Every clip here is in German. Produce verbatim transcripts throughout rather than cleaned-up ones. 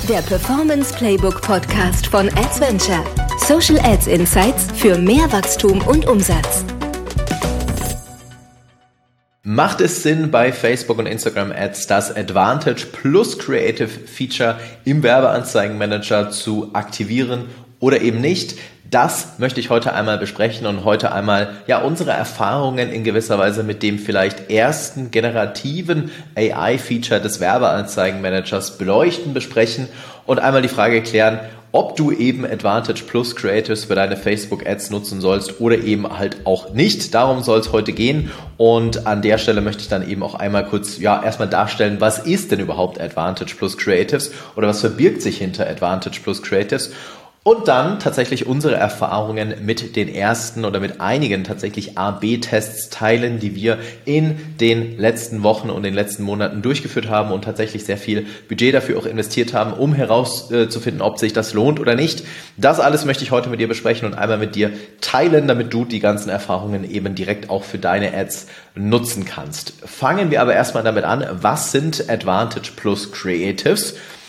Der Performance Playbook Podcast von Adventure. Social Ads Insights für mehr Wachstum und Umsatz. Macht es Sinn, bei Facebook und Instagram Ads das Advantage Plus Creative Feature im Werbeanzeigenmanager zu aktivieren oder eben nicht? Das möchte ich heute einmal besprechen und heute einmal ja unsere Erfahrungen in gewisser Weise mit dem vielleicht ersten generativen A I-Feature des Werbeanzeigenmanagers beleuchten, besprechen und einmal die Frage klären, ob du eben Advantage Plus Creatives für deine Facebook-Ads nutzen sollst oder eben halt auch nicht. Darum soll es heute gehen und an der Stelle möchte ich dann eben auch einmal kurz ja erstmal darstellen, was ist denn überhaupt Advantage Plus Creatives oder was verbirgt sich hinter Advantage Plus Creatives. Und dann tatsächlich unsere Erfahrungen mit den ersten oder mit einigen tatsächlich A B Tests teilen, die wir in den letzten Wochen und den letzten Monaten durchgeführt haben und tatsächlich sehr viel Budget dafür auch investiert haben, um herauszufinden, ob sich das lohnt oder nicht. Das alles möchte ich heute mit dir besprechen und einmal mit dir teilen, damit du die ganzen Erfahrungen eben direkt auch für deine Ads nutzen kannst. Fangen wir aber erstmal damit an, was sind Advantage Plus Creatives?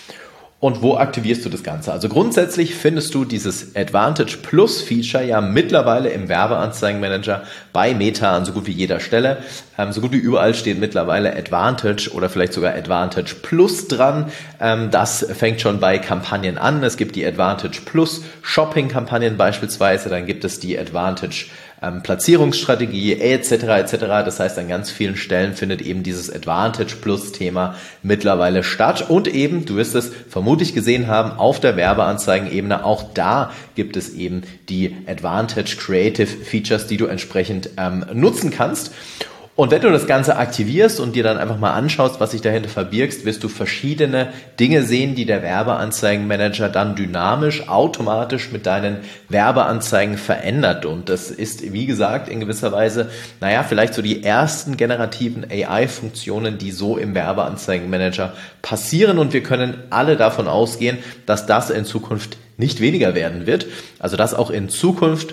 Und wo aktivierst du das Ganze? Also grundsätzlich findest du dieses Advantage Plus Feature ja mittlerweile im Werbeanzeigenmanager bei Meta an so gut wie jeder Stelle. Ähm, so gut wie überall steht mittlerweile Advantage oder vielleicht sogar Advantage Plus dran. Ähm, das fängt schon bei Kampagnen an. Es gibt die Advantage Plus Shopping Kampagnen beispielsweise. Dann gibt es die Advantage Ähm, Platzierungsstrategie et cetera et cetera. Das heißt, an ganz vielen Stellen findet eben dieses Advantage Plus Thema mittlerweile statt und eben, du wirst es vermutlich gesehen haben, auf der Werbeanzeigenebene, auch da gibt es eben die Advantage Creative Features, die du entsprechend ähm, nutzen kannst. Und wenn du das Ganze aktivierst und dir dann einfach mal anschaust, was sich dahinter verbirgt, wirst du verschiedene Dinge sehen, die der Werbeanzeigenmanager dann dynamisch, automatisch mit deinen Werbeanzeigen verändert. Und das ist, wie gesagt, in gewisser Weise, naja, vielleicht so die ersten generativen A I-Funktionen, die so im Werbeanzeigenmanager passieren. Und wir können alle davon ausgehen, dass das in Zukunft nicht weniger werden wird. Also dass auch in Zukunft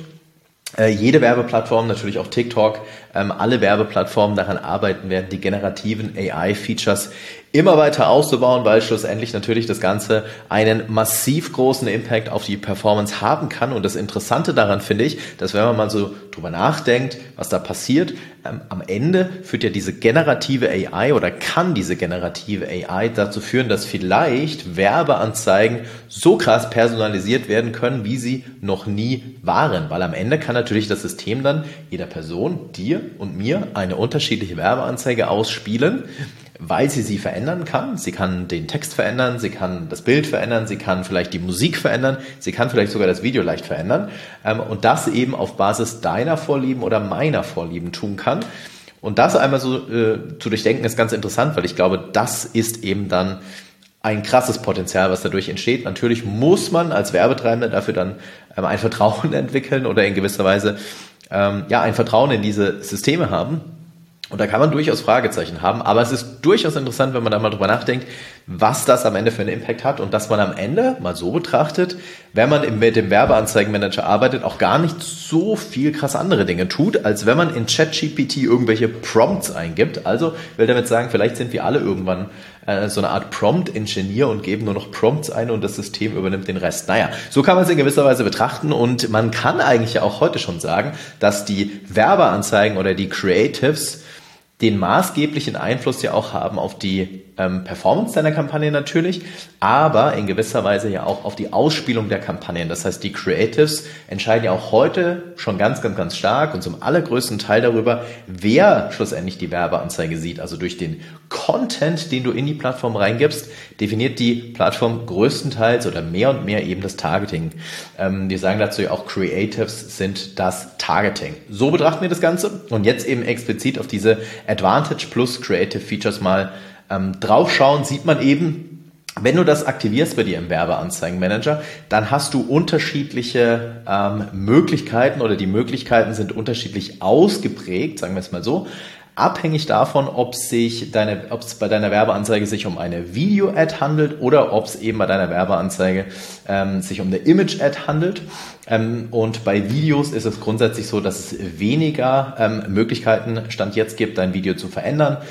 jede Werbeplattform, natürlich auch TikTok, ähm, alle Werbeplattformen daran arbeiten werden, die generativen A I-Features immer weiter auszubauen, weil schlussendlich natürlich das Ganze einen massiv großen Impact auf die Performance haben kann. Und das Interessante daran finde ich, dass wenn man mal so drüber nachdenkt, was da passiert, ähm, am Ende führt ja diese generative A I oder kann diese generative A I dazu führen, dass vielleicht Werbeanzeigen so krass personalisiert werden können, wie sie noch nie waren. Weil am Ende kann natürlich das System dann jeder Person, dir und mir, eine unterschiedliche Werbeanzeige ausspielen, weil sie sie verändern kann. Sie kann den Text verändern, sie kann das Bild verändern, sie kann vielleicht die Musik verändern, sie kann vielleicht sogar das Video leicht verändern und das eben auf Basis deiner Vorlieben oder meiner Vorlieben tun kann. Und das einmal so äh, zu durchdenken ist ganz interessant, weil ich glaube, das ist eben dann ein krasses Potenzial, was dadurch entsteht. Natürlich muss man als Werbetreibender dafür dann ähm, ein Vertrauen entwickeln oder in gewisser Weise ähm, ja ein Vertrauen in diese Systeme haben. Und da kann man durchaus Fragezeichen haben, aber es ist durchaus interessant, wenn man da mal drüber nachdenkt, was das am Ende für einen Impact hat und dass man am Ende mal so betrachtet, wenn man mit dem Werbeanzeigenmanager arbeitet, auch gar nicht so viel krass andere Dinge tut, als wenn man in ChatGPT irgendwelche Prompts eingibt. Also will damit sagen, vielleicht sind wir alle irgendwann äh, so eine Art Prompt-Ingenieur und geben nur noch Prompts ein und das System übernimmt den Rest. Naja, so kann man es in gewisser Weise betrachten und man kann eigentlich ja auch heute schon sagen, dass die Werbeanzeigen oder die Creatives den maßgeblichen Einfluss ja auch haben auf die ähm, Performance deiner Kampagne natürlich, aber in gewisser Weise ja auch auf die Ausspielung der Kampagnen. Das heißt, die Creatives entscheiden ja auch heute schon ganz, ganz, ganz stark und zum allergrößten Teil darüber, wer schlussendlich die Werbeanzeige sieht. Also durch den Content, den du in die Plattform reingibst, definiert die Plattform größtenteils oder mehr und mehr eben das Targeting. Ähm, wir sagen dazu ja auch, Creatives sind das Targeting. So betrachten wir das Ganze und jetzt eben explizit auf diese Advantage Plus Creative Features mal ähm, draufschauen, sieht man eben, wenn du das aktivierst bei dir im Werbeanzeigenmanager, dann hast du unterschiedliche ähm, Möglichkeiten oder die Möglichkeiten sind unterschiedlich ausgeprägt, sagen wir es mal so, abhängig davon, ob sich deine, ob es bei deiner Werbeanzeige sich um eine Video-Ad handelt oder ob es eben bei deiner Werbeanzeige ähm, sich um eine Image-Ad handelt. Ähm, und bei Videos ist es grundsätzlich so, dass es weniger ähm, Möglichkeiten Stand jetzt gibt, dein Video zu verändern.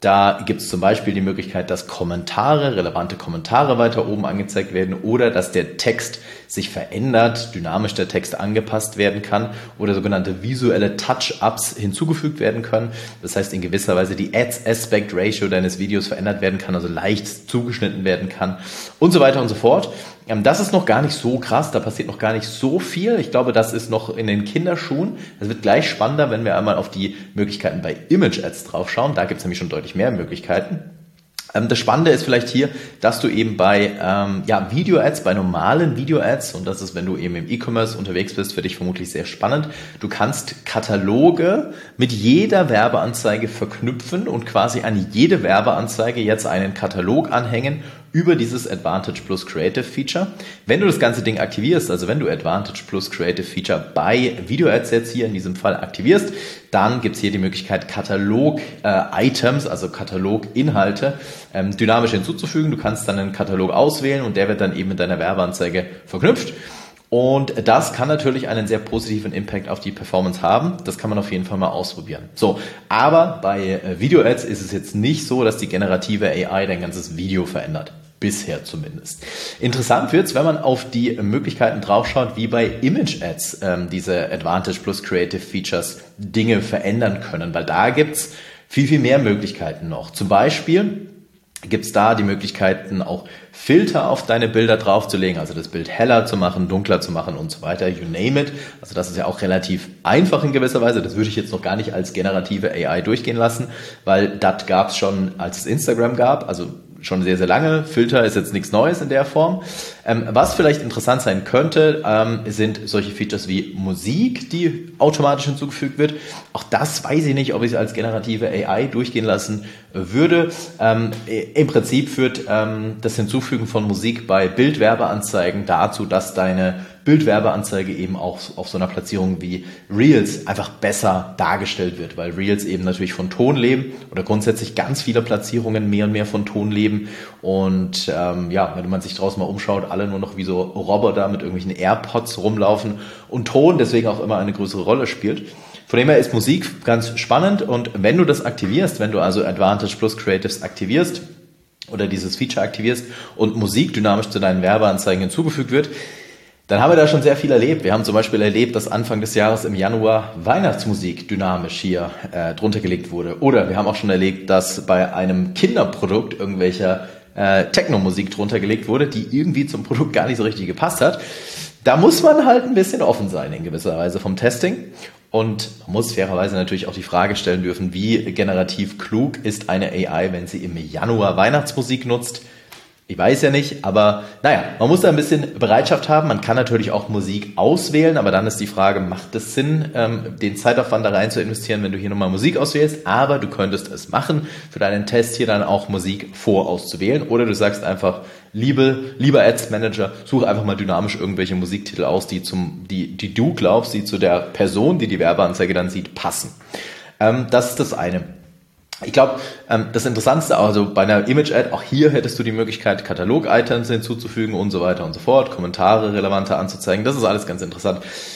Da gibt es zum Beispiel die Möglichkeit, dass Kommentare, relevante Kommentare weiter oben angezeigt werden oder dass der Text sich verändert, dynamisch der Text angepasst werden kann oder sogenannte visuelle Touch-Ups hinzugefügt werden können. Das heißt, in gewisser Weise die Ads-Aspect Ratio deines Videos verändert werden kann, also leicht zugeschnitten werden kann und so weiter und so fort. Das ist noch gar nicht so krass, da passiert noch gar nicht so viel. Ich glaube, das ist noch in den Kinderschuhen. Das wird gleich spannender, wenn wir einmal auf die Möglichkeiten bei Image-Ads drauf schauen. Da gibt es nämlich schon deutlich mehr Möglichkeiten. Das Spannende ist vielleicht hier, dass du eben bei ähm, ja, Video-Ads, bei normalen Video-Ads, und das ist, wenn du eben im E-Commerce unterwegs bist, für dich vermutlich sehr spannend, du kannst Kataloge mit jeder Werbeanzeige verknüpfen und quasi an jede Werbeanzeige jetzt einen Katalog anhängen über dieses Advantage Plus Creative Feature. Wenn du das ganze Ding aktivierst, also wenn du Advantage Plus Creative Feature bei Video-Ads jetzt hier in diesem Fall aktivierst, dann gibt's hier die Möglichkeit, Katalog-Items, äh, also Katalog-Inhalte, ähm, dynamisch hinzuzufügen. Du kannst dann einen Katalog auswählen und der wird dann eben mit deiner Werbeanzeige verknüpft. Und das kann natürlich einen sehr positiven Impact auf die Performance haben. Das kann man auf jeden Fall mal ausprobieren. So, aber bei Video-Ads ist es jetzt nicht so, dass die generative A I dein ganzes Video verändert. Bisher zumindest. Interessant wird's, wenn man auf die Möglichkeiten draufschaut, wie bei Image-Ads ähm, diese Advantage Plus Creative Features Dinge verändern können. Weil da gibt's viel, viel mehr Möglichkeiten noch. Zum Beispiel gibt's da die Möglichkeiten, auch Filter auf deine Bilder draufzulegen, also das Bild heller zu machen, dunkler zu machen und so weiter, you name it. Also das ist ja auch relativ einfach in gewisser Weise. Das würde ich jetzt noch gar nicht als generative A I durchgehen lassen, weil das gab's schon, als es Instagram gab, also schon sehr, sehr lange. Filter ist jetzt nichts Neues in der Form. Ähm, was vielleicht interessant sein könnte, ähm, sind solche Features wie Musik, die automatisch hinzugefügt wird. Auch das weiß ich nicht, ob ich es als generative A I durchgehen lassen würde. Ähm, im Prinzip führt ähm, das Hinzufügen von Musik bei Bildwerbeanzeigen dazu, dass deine Bildwerbeanzeige eben auch auf so einer Platzierung wie Reels einfach besser dargestellt wird, weil Reels eben natürlich von Ton leben oder grundsätzlich ganz viele Platzierungen mehr und mehr von Ton leben und ähm, ja, wenn man sich draußen mal umschaut, alle nur noch wie so Roboter mit irgendwelchen AirPods rumlaufen und Ton deswegen auch immer eine größere Rolle spielt. Von dem her ist Musik ganz spannend und wenn du das aktivierst, wenn du also Advantage Plus Creatives aktivierst oder dieses Feature aktivierst und Musik dynamisch zu deinen Werbeanzeigen hinzugefügt wird, dann haben wir da schon sehr viel erlebt. Wir haben zum Beispiel erlebt, dass Anfang des Jahres im Januar Weihnachtsmusik dynamisch hier äh, drunter gelegt wurde. Oder wir haben auch schon erlebt, dass bei einem Kinderprodukt irgendwelcher äh, Techno-Musik drunter gelegt wurde, die irgendwie zum Produkt gar nicht so richtig gepasst hat. Da muss man halt ein bisschen offen sein in gewisser Weise vom Testing. Und man muss fairerweise natürlich auch die Frage stellen dürfen, wie generativ klug ist eine A I, wenn sie im Januar Weihnachtsmusik nutzt. Ich weiß ja nicht, aber naja, man muss da ein bisschen Bereitschaft haben. Man kann natürlich auch Musik auswählen, aber dann ist die Frage, macht es Sinn, ähm, den Zeitaufwand da rein zu investieren, wenn du hier nochmal Musik auswählst? Aber du könntest es machen, für deinen Test hier dann auch Musik vorauszuwählen. Oder du sagst einfach, liebe, lieber Ads Manager, suche einfach mal dynamisch irgendwelche Musiktitel aus, die zum, die, die du glaubst, die zu der Person, die die Werbeanzeige dann sieht, passen. Ähm, das ist das eine. Ich glaube, das Interessanteste, also bei einer Image-Ad, auch hier hättest du die Möglichkeit, Katalog-Items hinzuzufügen und so weiter und so fort, Kommentare relevanter anzuzeigen. Das ist alles ganz interessant,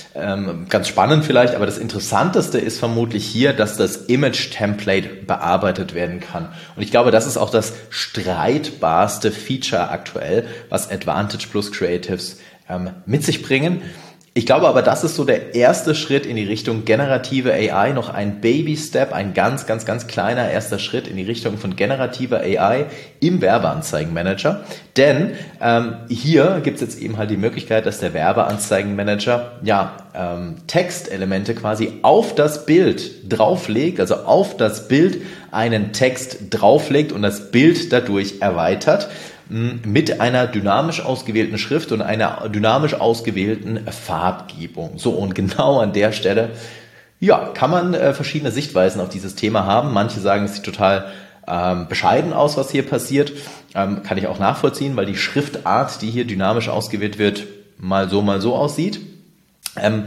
ganz spannend vielleicht, aber das Interessanteste ist vermutlich hier, dass das Image-Template bearbeitet werden kann. Und ich glaube, das ist auch das streitbarste Feature aktuell, was Advantage Plus Creatives mit sich bringen. Ich glaube aber, das ist so der erste Schritt in die Richtung generative A I, noch ein Baby-Step, ein ganz, ganz, ganz kleiner erster Schritt in die Richtung von generativer A I im Werbeanzeigenmanager. Denn ähm, hier gibt es jetzt eben halt die Möglichkeit, dass der Werbeanzeigenmanager ja ähm, Textelemente quasi auf das Bild drauflegt, also auf das Bild einen Text drauflegt und das Bild dadurch erweitert mit einer dynamisch ausgewählten Schrift und einer dynamisch ausgewählten Farbgebung. So, und genau an der Stelle, ja, kann man äh, verschiedene Sichtweisen auf dieses Thema haben. Manche sagen, es sieht total ähm, bescheiden aus, was hier passiert. Ähm, kann ich auch nachvollziehen, weil die Schriftart, die hier dynamisch ausgewählt wird, mal so, mal so aussieht. Ähm,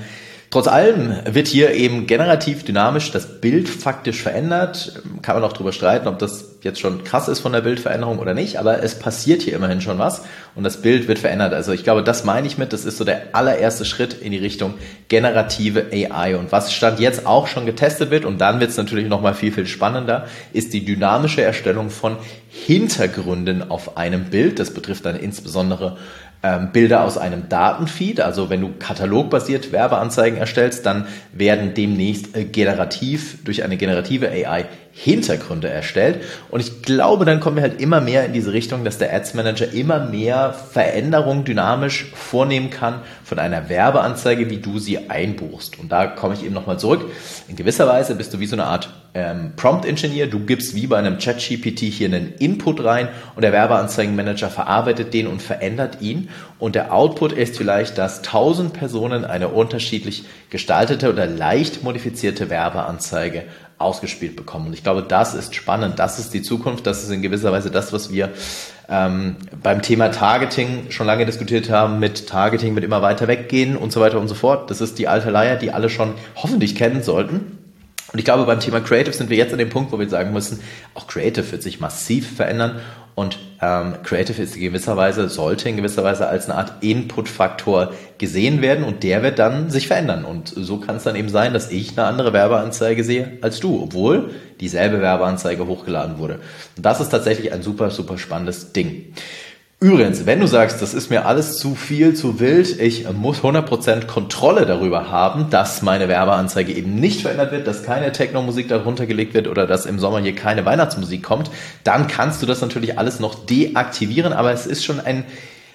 Trotz allem wird hier eben generativ dynamisch das Bild faktisch verändert. Kann man auch drüber streiten, ob das jetzt schon krass ist von der Bildveränderung oder nicht, aber es passiert hier immerhin schon was und das Bild wird verändert. Also ich glaube, das meine ich mit, das ist so der allererste Schritt in die Richtung generative A I. Und was Stand jetzt auch schon getestet wird, und dann wird es natürlich nochmal viel, viel spannender, ist die dynamische Erstellung von Hintergründen auf einem Bild. Das betrifft dann insbesondere Ähm, Bilder aus einem Datenfeed, also wenn du katalogbasiert Werbeanzeigen erstellst, dann werden demnächst äh, generativ, durch eine generative A I Hintergründe erstellt und ich glaube, dann kommen wir halt immer mehr in diese Richtung, dass der Ads Manager immer mehr Veränderungen dynamisch vornehmen kann von einer Werbeanzeige, wie du sie einbuchst. Und da komme ich eben nochmal zurück. In gewisser Weise bist du wie so eine Art ähm, Prompt-Engineer. Du gibst wie bei einem Chat-G P T hier einen Input rein und der Werbeanzeigenmanager verarbeitet den und verändert ihn. Und der Output ist vielleicht, dass tausend Personen eine unterschiedlich gestaltete oder leicht modifizierte Werbeanzeige ausgespielt bekommen. Und ich glaube, das ist spannend. Das ist die Zukunft. Das ist in gewisser Weise das, was wir ähm, beim Thema Targeting schon lange diskutiert haben. Mit Targeting wird immer weiter weggehen und so weiter und so fort. Das ist die alte Leier, die alle schon hoffentlich kennen sollten. Und ich glaube, beim Thema Creative sind wir jetzt an dem Punkt, wo wir sagen müssen, auch Creative wird sich massiv verändern und ähm, Creative ist in gewisser Weise, sollte in gewisser Weise als eine Art Input-Faktor gesehen werden und der wird dann sich verändern. Und so kann es dann eben sein, dass ich eine andere Werbeanzeige sehe als du, obwohl dieselbe Werbeanzeige hochgeladen wurde. Und das ist tatsächlich ein super, super spannendes Ding. Übrigens, wenn du sagst, das ist mir alles zu viel, zu wild, ich muss hundert Prozent Kontrolle darüber haben, dass meine Werbeanzeige eben nicht verändert wird, dass keine Techno-Musik darunter gelegt wird oder dass im Sommer hier keine Weihnachtsmusik kommt, dann kannst du das natürlich alles noch deaktivieren, aber es ist schon ein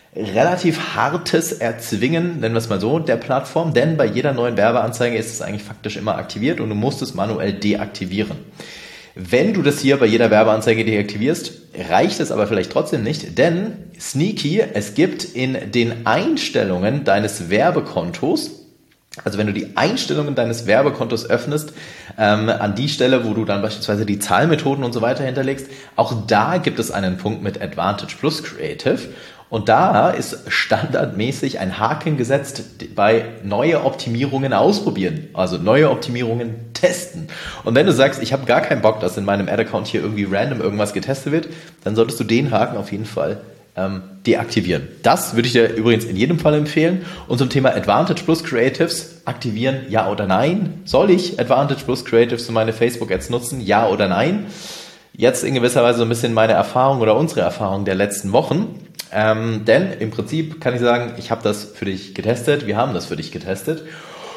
relativ hartes Erzwingen, nennen wir es mal so, der Plattform, denn bei jeder neuen Werbeanzeige ist es eigentlich faktisch immer aktiviert und du musst es manuell deaktivieren. Wenn du das hier bei jeder Werbeanzeige deaktivierst, reicht es aber vielleicht trotzdem nicht, denn sneaky, es gibt in den Einstellungen deines Werbekontos, also wenn du die Einstellungen deines Werbekontos öffnest, ähm, an die Stelle, wo du dann beispielsweise die Zahlmethoden und so weiter hinterlegst, auch da gibt es einen Punkt mit Advantage Plus Creative. Und da ist standardmäßig ein Haken gesetzt bei neue Optimierungen ausprobieren, also neue Optimierungen testen. Und wenn du sagst, ich habe gar keinen Bock, dass in meinem Ad-Account hier irgendwie random irgendwas getestet wird, dann solltest du den Haken auf jeden Fall ähm, deaktivieren. Das würde ich dir übrigens in jedem Fall empfehlen. Und zum Thema Advantage Plus Creatives, aktivieren, ja oder nein? Soll ich Advantage Plus Creatives für meine Facebook-Ads nutzen, ja oder nein? Jetzt in gewisser Weise so ein bisschen meine Erfahrung oder unsere Erfahrung der letzten Wochen. Ähm, denn im Prinzip kann ich sagen, ich habe das für dich getestet, wir haben das für dich getestet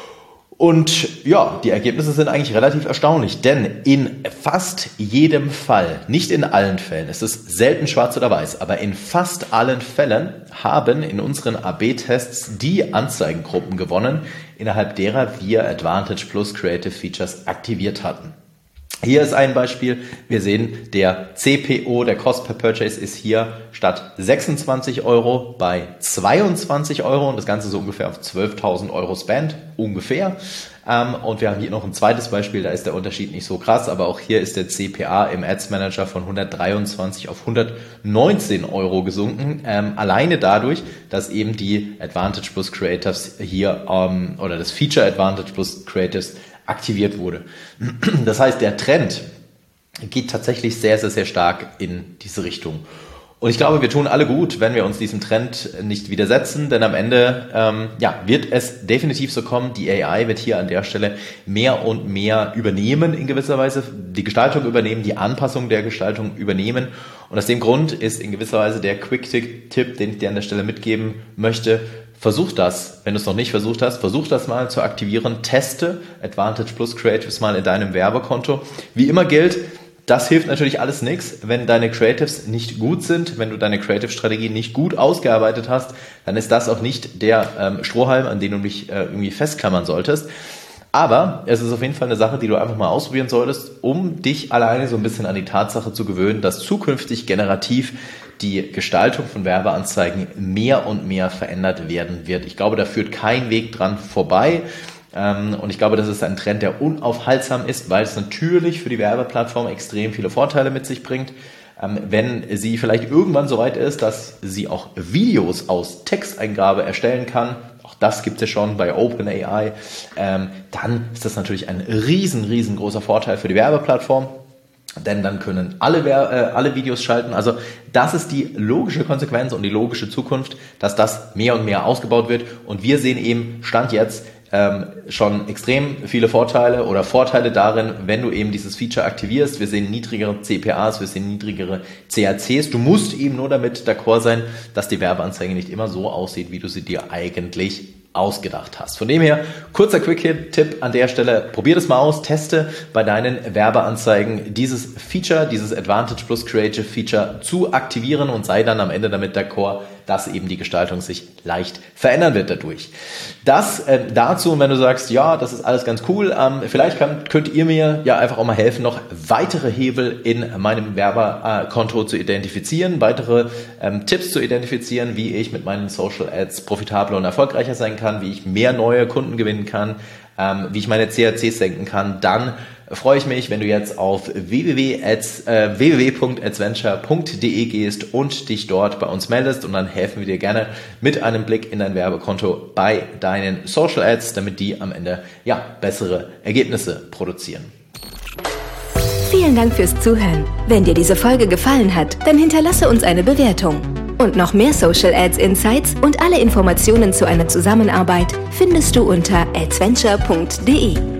und ja, die Ergebnisse sind eigentlich relativ erstaunlich, denn in fast jedem Fall, nicht in allen Fällen, es ist selten schwarz oder weiß, aber in fast allen Fällen haben in unseren A B Tests die Anzeigengruppen gewonnen, innerhalb derer wir Advantage Plus Creative Features aktiviert hatten. Hier ist ein Beispiel. Wir sehen, der C P O, der Cost per Purchase, ist hier statt sechsundzwanzig Euro bei zweiundzwanzig Euro und das Ganze so ungefähr auf zwölftausend Euro Spend, ungefähr. Und wir haben hier noch ein zweites Beispiel, da ist der Unterschied nicht so krass, aber auch hier ist der C P A im Ads Manager von hundertdreiundzwanzig auf hundertneunzehn Euro gesunken. Alleine dadurch, dass eben die Advantage Plus Creatives hier, oder das Feature Advantage Plus Creatives aktiviert wurde. Das heißt, der Trend geht tatsächlich sehr, sehr, sehr stark in diese Richtung. Und ich glaube, wir tun alle gut, wenn wir uns diesem Trend nicht widersetzen, denn am Ende ähm, ja, wird es definitiv so kommen, die A I wird hier an der Stelle mehr und mehr übernehmen in gewisser Weise, die Gestaltung übernehmen, die Anpassung der Gestaltung übernehmen. Und aus dem Grund ist in gewisser Weise der Quick-Tipp, den ich dir an der Stelle mitgeben möchte, versuch das, wenn du es noch nicht versucht hast, versuch das mal zu aktivieren, teste Advantage Plus Creatives mal in deinem Werbekonto. Wie immer gilt, das hilft natürlich alles nichts, wenn deine Creatives nicht gut sind, wenn du deine Creative-Strategie nicht gut ausgearbeitet hast, dann ist das auch nicht der ähm, Strohhalm, an den du dich äh, irgendwie festklammern solltest. Aber es ist auf jeden Fall eine Sache, die du einfach mal ausprobieren solltest, um dich alleine so ein bisschen an die Tatsache zu gewöhnen, dass zukünftig generativ die Gestaltung von Werbeanzeigen mehr und mehr verändert werden wird. Ich glaube, da führt kein Weg dran vorbei. Und ich glaube, das ist ein Trend, der unaufhaltsam ist, weil es natürlich für die Werbeplattform extrem viele Vorteile mit sich bringt. Ähm, wenn sie vielleicht irgendwann so weit ist, dass sie auch Videos aus Texteingabe erstellen kann, auch das gibt es ja schon bei OpenAI, ähm, dann ist das natürlich ein riesen, riesengroßer Vorteil für die Werbeplattform. Denn dann können alle, äh, alle Videos schalten. Also das ist die logische Konsequenz und die logische Zukunft, dass das mehr und mehr ausgebaut wird. Und wir sehen eben, Stand jetzt, ähm, schon extrem viele Vorteile oder Vorteile darin, wenn du eben dieses Feature aktivierst. Wir sehen niedrigere C P As, wir sehen niedrigere C A Cs. Du musst eben nur damit d'accord sein, dass die Werbeanzeige nicht immer so aussieht, wie du sie dir eigentlich ausgedacht hast. Von dem her, kurzer Quick-Tipp an der Stelle, probier das mal aus, teste bei deinen Werbeanzeigen dieses Feature, dieses Advantage Plus Creative Feature zu aktivieren und sei dann am Ende damit d'accord, dass eben die Gestaltung sich leicht verändern wird dadurch. Das äh, dazu, und wenn du sagst, ja, das ist alles ganz cool, ähm, vielleicht kann, könnt ihr mir ja einfach auch mal helfen, noch weitere Hebel in meinem Werbekonto zu identifizieren, weitere ähm, Tipps zu identifizieren, wie ich mit meinen Social Ads profitabler und erfolgreicher sein kann, wie ich mehr neue Kunden gewinnen kann, ähm, wie ich meine C A Cs senken kann. Dann freue ich mich, wenn du jetzt auf w w w punkt adventure punkt d e gehst und dich dort bei uns meldest, und dann helfen wir dir gerne mit einem Blick in dein Werbekonto bei deinen Social Ads, damit die am Ende ja bessere Ergebnisse produzieren. Vielen Dank fürs Zuhören. Wenn dir diese Folge gefallen hat, dann hinterlasse uns eine Bewertung. Und noch mehr Social Ads Insights und alle Informationen zu einer Zusammenarbeit findest du unter adventure punkt d e.